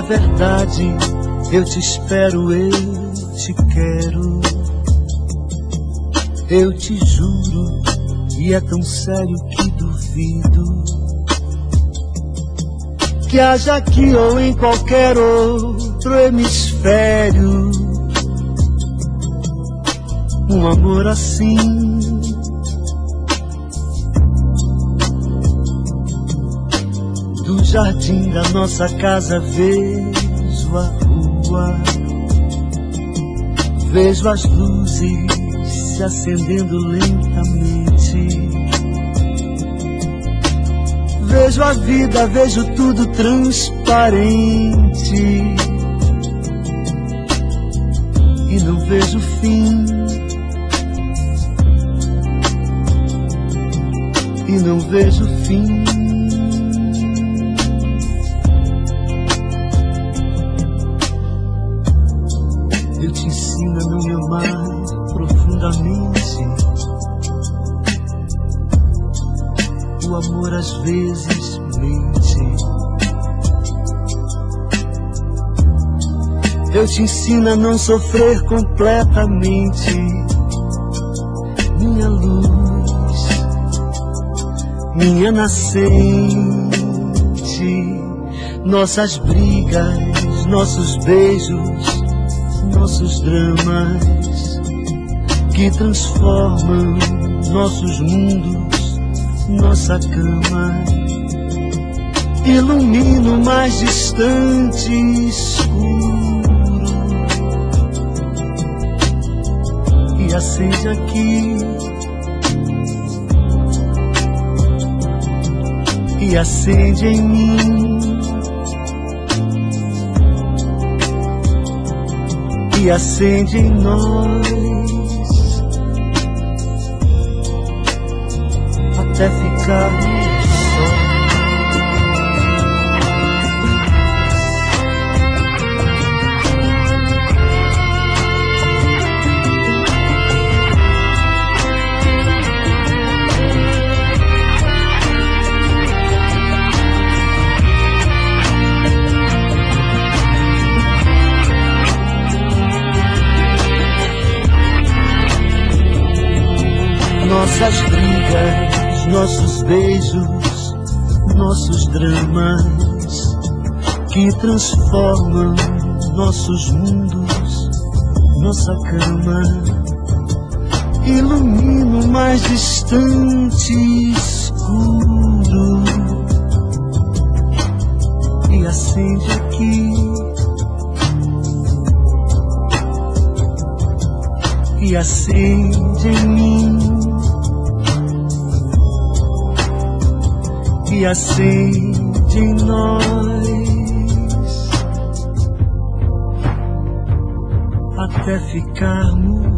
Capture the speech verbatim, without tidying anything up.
verdade, eu te espero, eu te quero. Eu te juro, e é tão sério que duvido que haja aqui ou em qualquer outro hemisfério um amor assim. Do jardim da nossa casa vejo a rua, vejo as luzes se acendendo lentamente, vejo a vida, vejo tudo transparente e não vejo fim, e não vejo fim. Eu te ensino a não me amar profundamente. O amor às vezes mente. Eu te ensino a não sofrer completamente. Minha luz, minha nascente, nossas brigas, nossos beijos, nossos dramas que transformam nossos mundos, nossa cama. Ilumina o mais distante escuro e acende aqui, e acende em mim, e acende em nós, até ficar só. Nossas brigas, nossos beijos, nossos dramas que transformam nossos mundos, nossa cama. Ilumina o mais distante escuro e acende aqui, e acende em mim, e acende em nós, até ficarmos